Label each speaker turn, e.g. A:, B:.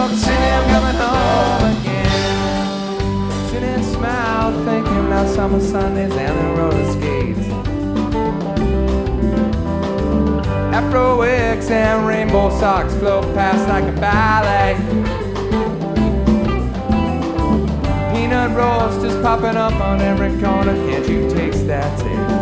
A: City, I'm coming home again. Sit and smile, thinking about summer Sundays and the roller skates. Afro wigs and rainbow socks float past like a ballet. Peanut roasters popping up on every corner. Can't you taste that taste?